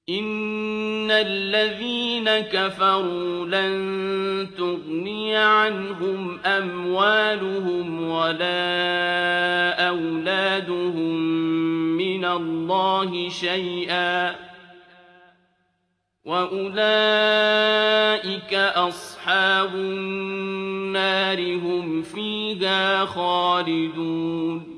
إن الذين كفروا لن تغني عنهم أموالهم ولا أولادهم من الله شيئا وأولئك أصحاب النار هم فيها خالدون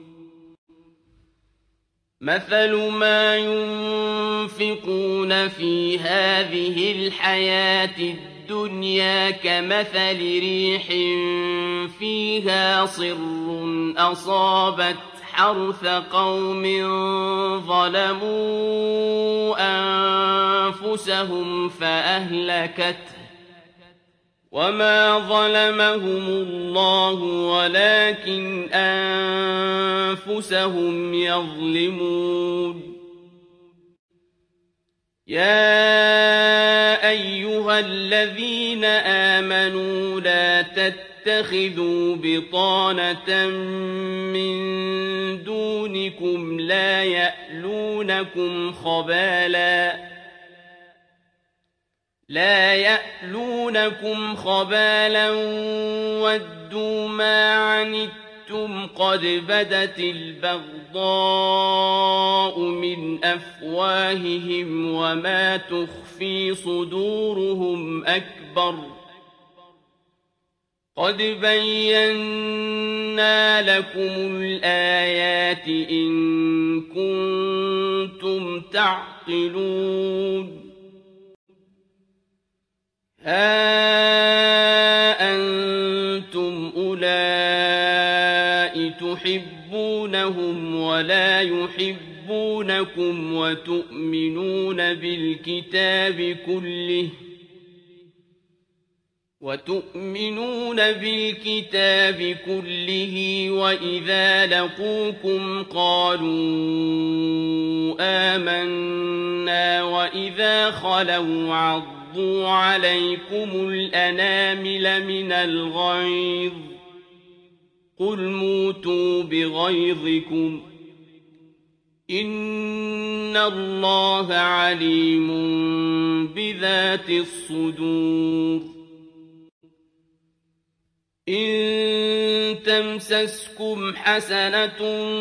مثل ما ينفقون في هذه الحياة الدنيا كمثل ريح فيها صر أصابت حرث قوم ظلموا أنفسهم فأهلكته وما ظلمهم الله ولكن أنفسهم يظلمون يا أيها الذين آمنوا لا تتخذوا بطانة من دونكم لا يألونكم خبالا ودوا ما عنتم قد بدت البغضاء من أفواههم وما تخفي صدورهم أكبر قد بينا لكم الآيات إن كنتم تعقلون ها أنتم أولئك تحبونهم ولا يحبونكم وتؤمنون بالكتاب كله وإذا لقوكم قالوا آمنا وإذا خلوا عضوا عليكم الأنامل من الغيظ قل موتوا بغيظكم إن الله عليم بذات الصدور إن تمسسكم حسنة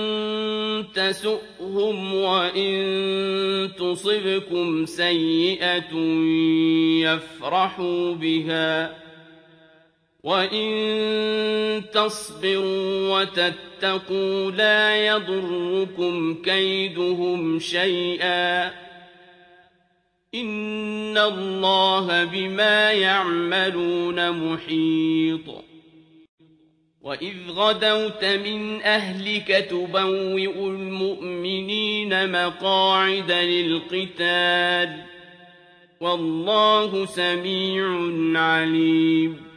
تسؤهم وإن تصبكم سيئة يفرحوا بها وإن تصبروا وتتقوا لا يضركم كيدهم شيئا إن الله بما يعملون محيط وإذ غدوت من أهلك تبوئ المؤمنين مقاعد للقتال والله سميع عليم